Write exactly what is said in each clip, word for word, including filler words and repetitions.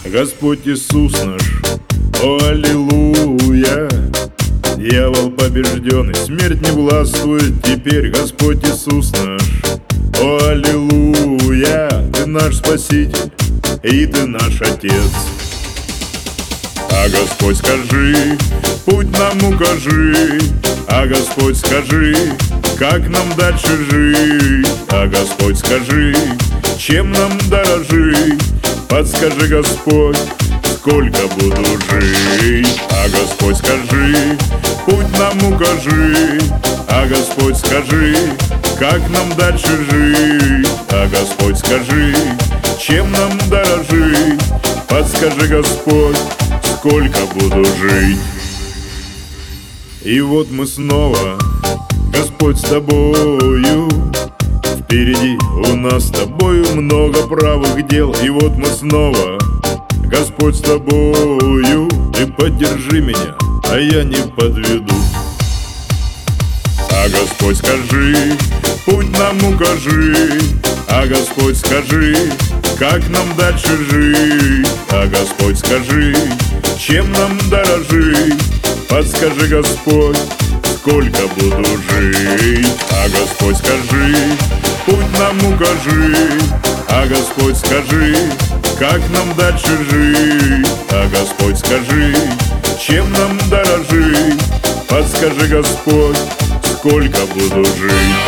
Господь Иисус наш, о аллилуйя. Дьявол побежденный, смерть не властвует теперь. Господь Иисус наш, о аллилуйя. Ты наш Спаситель, и Ты наш Отец. А Господь, скажи, путь нам укажи. А Господь, скажи, как нам дальше жить. А Господь, скажи, чем нам дорожить. Подскажи, Господь, сколько буду жить. А Господь, скажи, путь нам укажи. А Господь, скажи, как нам дальше жить. А Господь, скажи, чем нам дорожить. Подскажи, Господь, сколько буду жить. И вот мы снова, Господь, с Тобою. Впереди у нас с Тобою много правых дел. И вот мы снова, Господь, с Тобою. Ты поддержи меня, а я не подведу. А Господь, скажи, путь нам укажи. А Господь, скажи, как нам дальше жить. А Господь, скажи, чем нам дорожить. Подскажи, Господь, сколько буду жить. А Господь, скажи, путь нам укажи. А Господь, скажи, как нам дальше жить. А Господь, скажи, чем нам дорожить. Подскажи, Господь, сколько буду жить.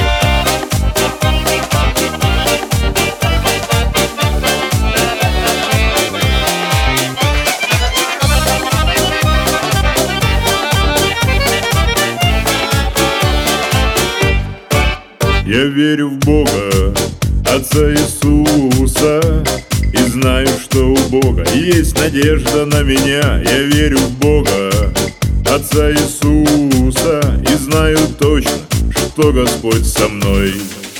Я верю в Бога, Отца Иисуса, и знаю, что у Бога есть надежда на меня. Я верю в Бога, Отца Иисуса, и знаю точно, что Господь со мной.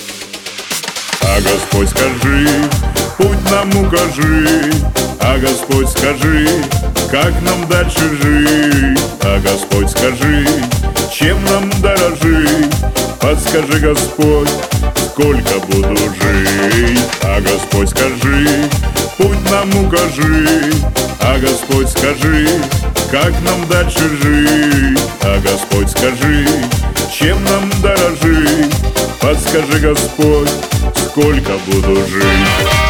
А Господь, скажи, путь нам укажи. А Господь, скажи, как нам дальше жить. А Господь, скажи, чем нам дорожить. Подскажи, Господь, сколько буду жить. А Господь, скажи, путь нам укажи. А Господь, скажи, как нам дальше жить. А Господь, скажи, чем нам дорожить. Подскажи, Господь, сколько буду жить.